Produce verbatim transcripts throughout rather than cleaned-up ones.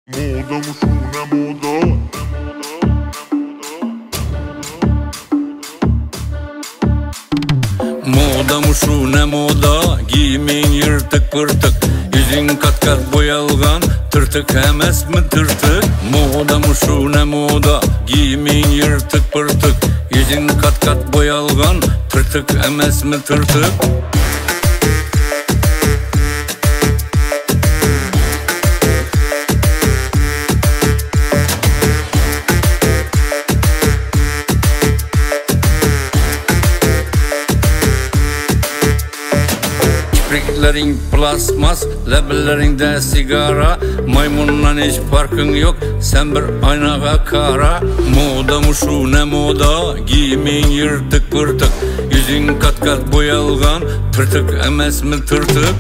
Moda mı şu ne moda? Moda mı şu ne moda? Giyimin yırtık pırtık, yüzün kat kat boyalgan, tırtık emes mi tırtık? Moda mı şu ne moda? Giyimin yırtık pırtık, yüzün kat kat boyalgan, tırtık emes mi tırtık? Kipriklerin plasmas, lebellerinde sigara, maymunla hiç farkın yok, sen bir aynağa kara. Moda mı şu ne moda? Giyimin yırtık pırtık, yüzün kat kat boyalgan, tırtık emes mi tırtık?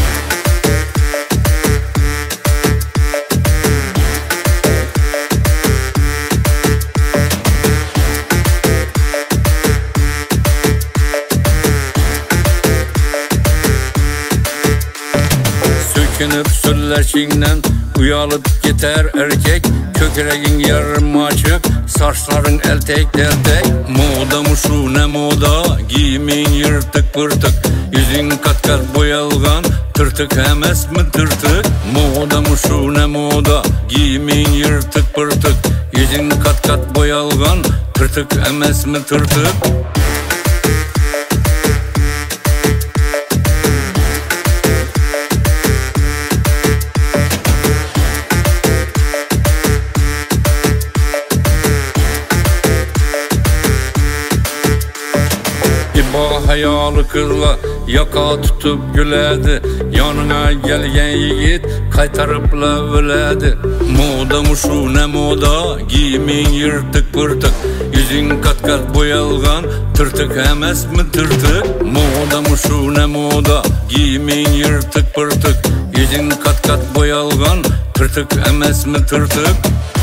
Sökünüp sölleşinden uyalıp gider erkek, kökreğin yarım açık, saçların eltek deltek. Moda mı şu ne moda? Giyimin yırtık pırtık, yüzün kat kat boyalgan, tırtık emes mi tırtık? Moda mı şu ne moda? Giyimin yırtık pırtık, yüzün kat kat boyalgan, tırtık emes mi tırtık? İba hayalı kızla yaka tutup güledi, yanına gelgen yiğit kaytarıpla öledi. Moda mı şu ne moda? Giyimin yırtık pırtık, yüzün kat kat boyalgan, tırtık emes mi tırtık? Moda mı şu ne moda? Giyimin yırtık pırtık, yüzün kat kat boyalgan, tırtık emes mi tırtık?